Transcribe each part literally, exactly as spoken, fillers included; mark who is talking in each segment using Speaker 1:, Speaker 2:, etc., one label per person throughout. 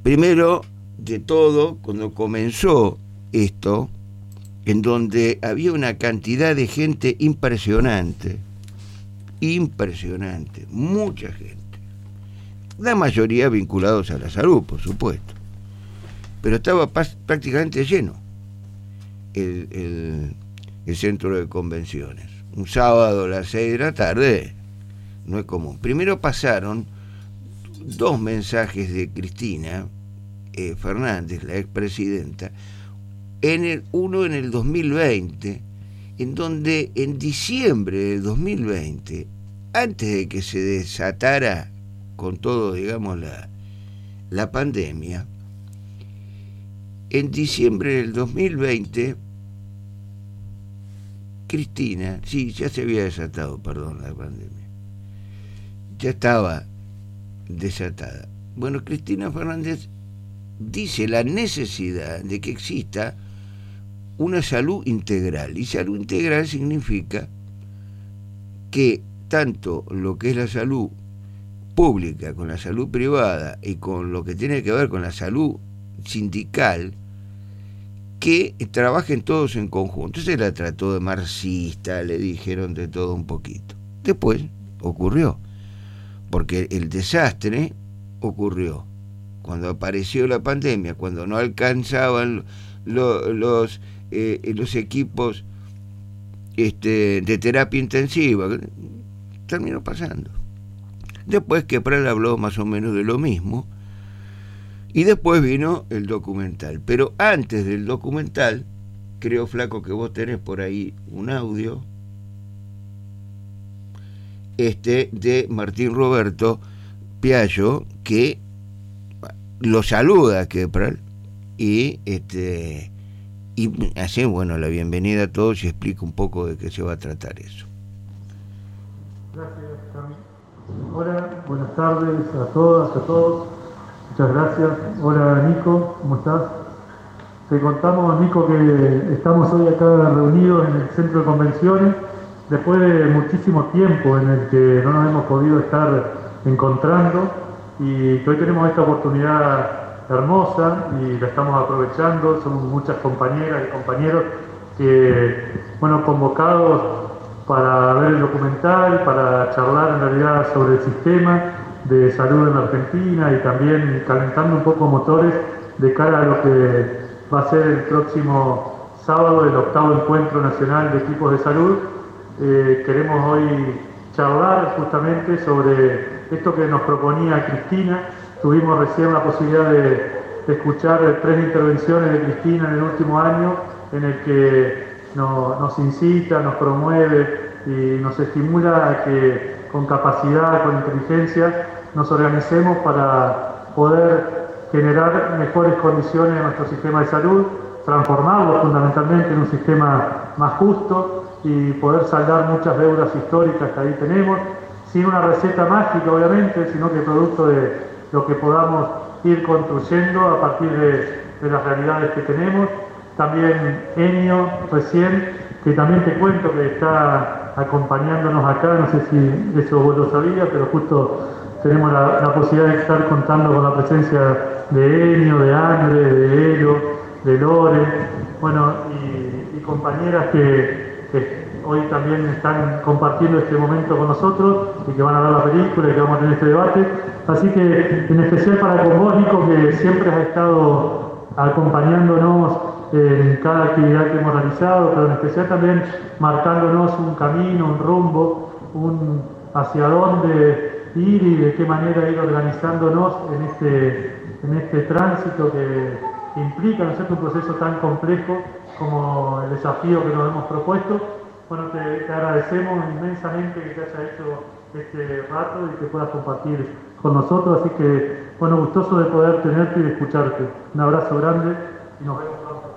Speaker 1: primero de todo, cuando comenzó esto, en donde había una cantidad de gente impresionante, impresionante, mucha gente, la mayoría vinculados a la salud, por supuesto, pero estaba prácticamente lleno el, el, el centro de convenciones. Un sábado a las seis de la tarde no es común. Primero pasaron dos mensajes de Cristina eh, Fernández, la expresidenta, en el, uno en el dos mil veinte, en donde en diciembre del dos mil veinte, antes de que se desatara con todo, digamos, la, la pandemia, en diciembre del dos mil veinte, Cristina, sí, ya se había desatado, perdón, la pandemia, ya estaba desatada. Bueno, Cristina Fernández dice la necesidad de que exista una salud integral, y salud integral significa que tanto lo que es la salud pública con la salud privada y con lo que tiene que ver con la salud sindical, que trabajen todos en conjunto. Se la trató de marxista, le dijeron de todo un poquito. Después ocurrió, porque el desastre ocurrió cuando apareció la pandemia, cuando no alcanzaban lo, los eh, los equipos este, de terapia intensiva. Terminó pasando. Después Quepral habló más o menos de lo mismo, y después vino el documental. Pero antes del documental, creo, Flaco, que vos tenés por ahí un audio este de Martín Roberto Piaggio, que lo saluda a Quepral y este y hace, bueno, la bienvenida a todos y explica un poco de qué se va a tratar eso.
Speaker 2: Gracias, Cami. Hola, buenas tardes a todas, a todos. Muchas gracias. Hola, Nico, ¿cómo estás? Te contamos, Nico, que estamos hoy acá reunidos en el centro de convenciones después de muchísimo tiempo en el que no nos hemos podido estar encontrando, y que hoy tenemos esta oportunidad hermosa y la estamos aprovechando. Somos muchas compañeras y compañeros que, bueno, convocados para ver el documental, para charlar en realidad sobre el sistema de salud en la Argentina, y también calentando un poco motores de cara a lo que va a ser el próximo sábado, el octavo encuentro nacional de equipos de salud. Eh, queremos hoy charlar justamente sobre esto que nos proponía Cristina. Tuvimos recién la posibilidad de, de escuchar tres intervenciones de Cristina en el último año, en el que no, nos incita, nos promueve y nos estimula a que con capacidad, con inteligencia, nos organicemos para poder generar mejores condiciones en nuestro sistema de salud, transformarlo fundamentalmente en un sistema más justo y poder saldar muchas deudas históricas que ahí tenemos, sin una receta mágica obviamente, sino que producto de lo que podamos ir construyendo a partir de, de las realidades que tenemos. También Enio, recién, que también te cuento que está acompañándonos acá, no sé si eso vos lo sabías, pero justo tenemos la, la posibilidad de estar contando con la presencia de Enio, de Andre, de Elo, de Lore, bueno, y, y compañeras que, que hoy también están compartiendo este momento con nosotros y que van a ver la película y que vamos a tener este debate. Así que, en especial para con vos, Nico, que siempre has estado acompañándonos en cada actividad que hemos realizado, pero en especial también marcándonos un camino, un rumbo, un hacia dónde ir y de qué manera ir organizándonos en este, en este tránsito que, que implica, ¿no es cierto?, un proceso tan complejo como el desafío que nos hemos propuesto. Bueno, te, te agradecemos inmensamente que te hayas hecho este rato y que puedas compartir con nosotros, así que, bueno, gustoso de poder tenerte y de escucharte. Un abrazo grande y nos vemos pronto.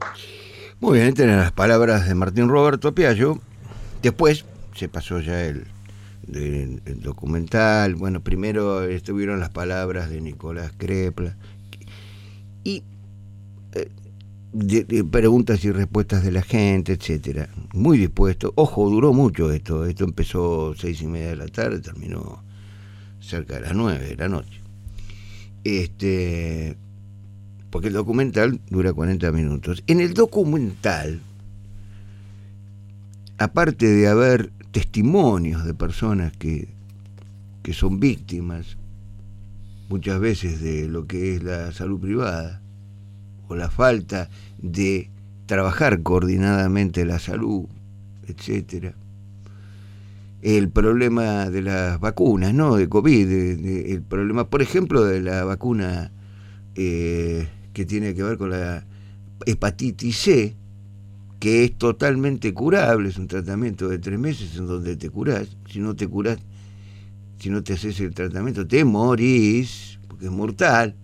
Speaker 1: Muy bien, tienen las palabras de Martín Roberto Piaggio. Después se pasó ya el, el, el documental. Bueno, primero estuvieron las palabras de Nicolás Crepla y eh, de, de preguntas y respuestas de la gente, etcétera. Muy dispuesto. Ojo, duró mucho esto. Esto empezó seis y media de la tarde, terminó cerca de las nueve de la noche. Este, porque el documental dura cuarenta minutos. En el documental, aparte de haber testimonios de personas que, que son víctimas muchas veces de lo que es la salud privada o la falta de trabajar coordinadamente la salud, etcétera, el problema de las vacunas, ¿no? De COVID, de, de, el problema, por ejemplo, de la vacuna eh, que tiene que ver con la hepatitis C, que es totalmente curable, es un tratamiento de tres meses en donde te curás. Si no te curás, si no te haces el tratamiento, te morís, porque es mortal,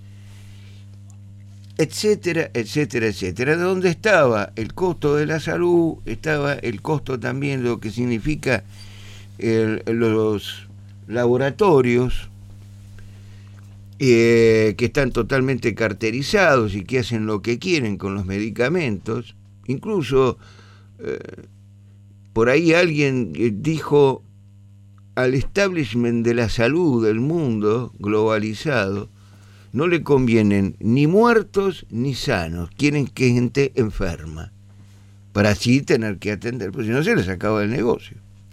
Speaker 1: etcétera, etcétera, etcétera. ¿Dónde estaba el costo de la salud? Estaba el costo también, lo que significa el, los laboratorios eh, que están totalmente carterizados y que hacen lo que quieren con los medicamentos. Incluso eh, por ahí alguien dijo al establishment de la salud del mundo globalizado no le convienen ni muertos ni sanos, quieren que gente enferma, para así tener que atender, porque si no se les acaba el negocio.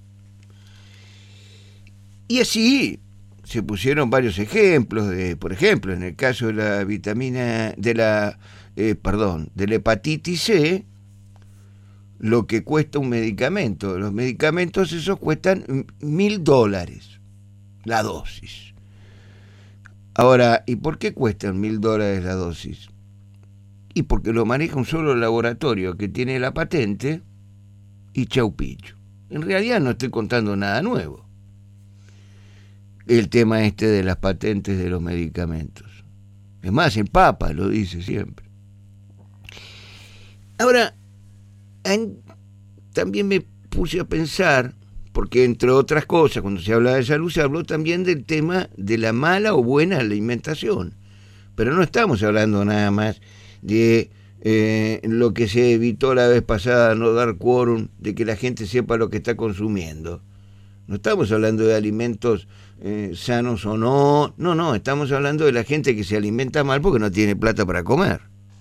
Speaker 1: Y así se pusieron varios ejemplos, de, por ejemplo, en el caso de la vitamina, de la, eh, perdón, de la hepatitis C, lo que cuesta un medicamento. Los medicamentos esos cuestan mil dólares, la dosis. Ahora, ¿y por qué cuestan mil dólares la dosis? Y porque lo maneja un solo laboratorio que tiene la patente y chau picho. En realidad no estoy contando nada nuevo. El tema este de las patentes de los medicamentos. Es más, el Papa lo dice siempre. Ahora, en, también me puse a pensar, porque entre otras cosas, cuando se habla de salud, se habló también del tema de la mala o buena alimentación. Pero no estamos hablando nada más de eh, lo que se evitó la vez pasada, no dar quórum, de que la gente sepa lo que está consumiendo. No estamos hablando de alimentos eh, sanos o no. No, no, estamos hablando de la gente que se alimenta mal porque no tiene plata para comer.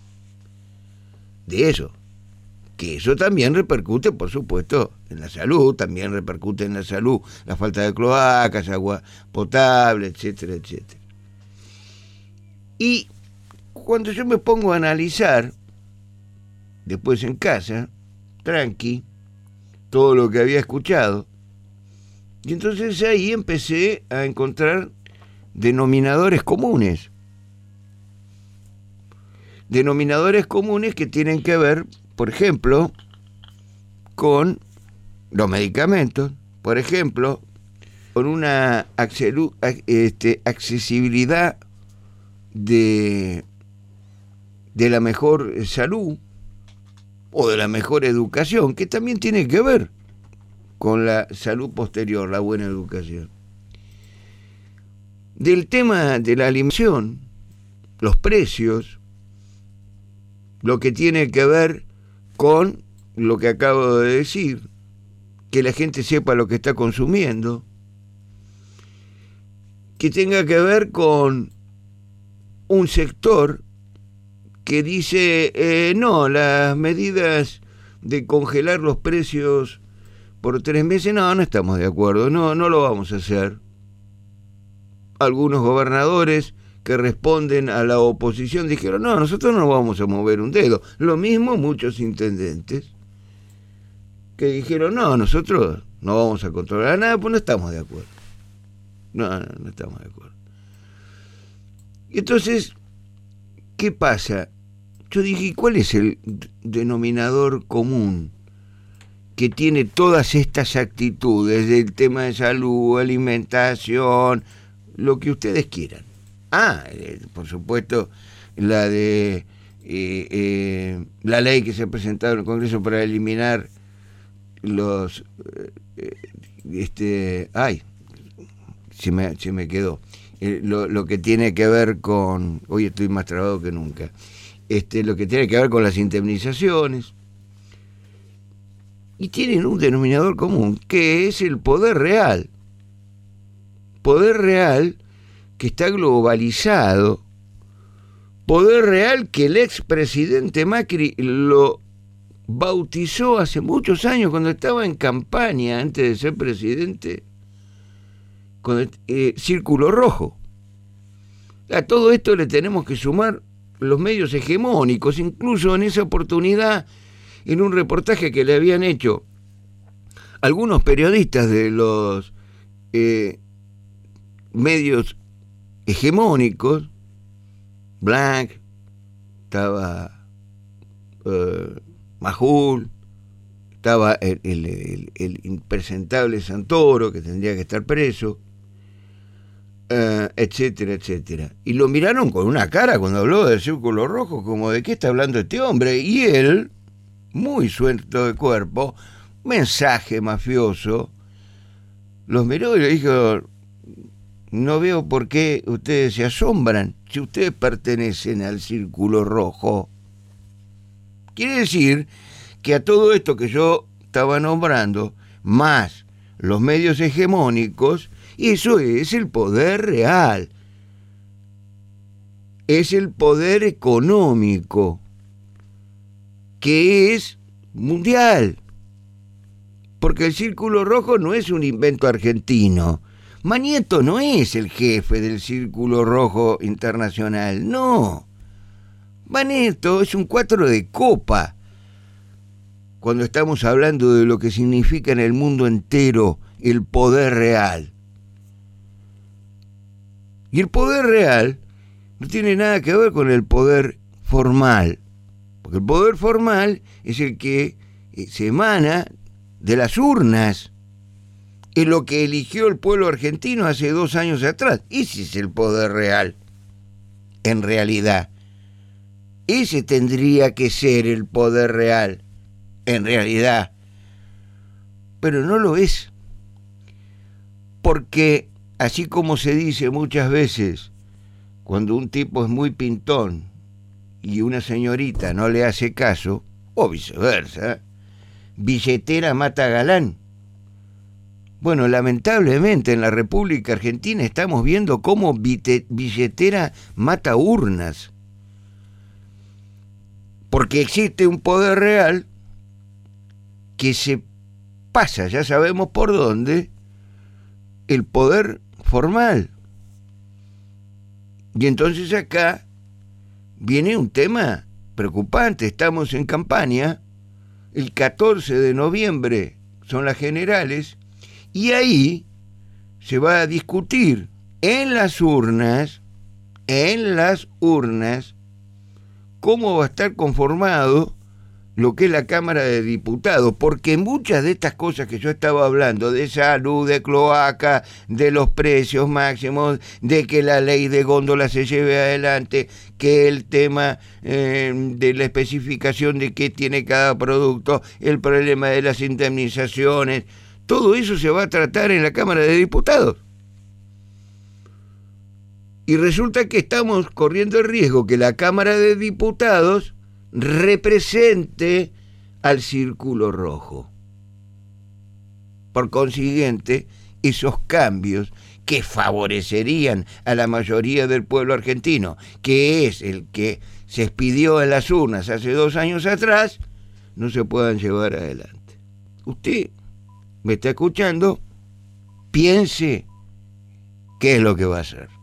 Speaker 1: De eso. Que eso también repercute, por supuesto, en la salud, también repercute en la salud, la falta de cloacas, agua potable, etcétera, etcétera. Y cuando yo me pongo a analizar, después en casa, tranqui, todo lo que había escuchado, y entonces ahí empecé a encontrar denominadores comunes. Denominadores comunes que tienen que ver, por ejemplo, con los medicamentos, por ejemplo, con una este, accesibilidad de, de la mejor salud o de la mejor educación, que también tiene que ver con la salud posterior, la buena educación. Del tema de la alimentación, los precios, lo que tiene que ver con lo que acabo de decir, que la gente sepa lo que está consumiendo, que tenga que ver con un sector que dice, eh, no, las medidas de congelar los precios por tres meses, no, no estamos de acuerdo, no, no lo vamos a hacer. Algunos gobernadores que responden a la oposición dijeron, no, nosotros no vamos a mover un dedo. Lo mismo muchos intendentes que dijeron, no, nosotros no vamos a controlar nada, pues no estamos de acuerdo. No, no, no estamos de acuerdo. Y entonces, ¿qué pasa? Yo dije, ¿cuál es el denominador común que tiene todas estas actitudes del tema de salud, alimentación, lo que ustedes quieran? Ah, eh, por supuesto, la de eh, eh, la ley que se ha presentado en el Congreso para eliminar los eh, este ay se me, se me quedó eh, lo, lo que tiene que ver con, hoy estoy más trabado que nunca, este lo que tiene que ver con las indemnizaciones, y tienen un denominador común que es el poder real poder real que está globalizado poder real que el expresidente Macri lo bautizó hace muchos años cuando estaba en campaña, antes de ser presidente, con el eh, círculo rojo. A todo esto le tenemos que sumar los medios hegemónicos. Incluso en esa oportunidad, en un reportaje que le habían hecho algunos periodistas de los eh, medios hegemónicos, Blanc, estaba eh, Majul, estaba el, el, el, el impresentable Santoro, que tendría que estar preso, Uh, etcétera, etcétera. Y lo miraron con una cara cuando habló del círculo rojo, como de qué está hablando este hombre. Y él, muy suelto de cuerpo, mensaje mafioso, los miró y le dijo: no veo por qué ustedes se asombran si ustedes pertenecen al círculo rojo. Quiere decir que a todo esto que yo estaba nombrando, más los medios hegemónicos, eso es el poder real, es el poder económico, que es mundial, porque el Círculo Rojo no es un invento argentino. Manieto no es el jefe del Círculo Rojo Internacional, no. Manieto es un cuatro de copa, cuando estamos hablando de lo que significa en el mundo entero el poder real. Y el poder real no tiene nada que ver con el poder formal, porque el poder formal es el que se emana de las urnas, es lo que eligió el pueblo argentino hace dos años atrás. Ese es el poder real, en realidad. Ese tendría que ser el poder real, en realidad. Pero no lo es, porque así como se dice muchas veces, cuando un tipo es muy pintón y una señorita no le hace caso, o viceversa, billetera mata galán. Bueno, lamentablemente en la República Argentina estamos viendo cómo billetera mata urnas. Porque existe un poder real que se pasa, ya sabemos por dónde, el poder formal. Y entonces acá viene un tema preocupante. Estamos en campaña, el catorce de noviembre son las generales, y ahí se va a discutir en las urnas, en las urnas, cómo va a estar conformado lo que es la Cámara de Diputados, porque muchas de estas cosas que yo estaba hablando, de salud, de cloaca, de los precios máximos, de que la ley de góndola se lleve adelante, que el tema eh, de la especificación de qué tiene cada producto, el problema de las indemnizaciones, todo eso se va a tratar en la Cámara de Diputados. Y resulta que estamos corriendo el riesgo que la Cámara de Diputados represente al Círculo Rojo. Por consiguiente, esos cambios que favorecerían a la mayoría del pueblo argentino, que es el que se expidió en las urnas hace dos años atrás, no se puedan llevar adelante. Usted me está escuchando, piense qué es lo que va a hacer.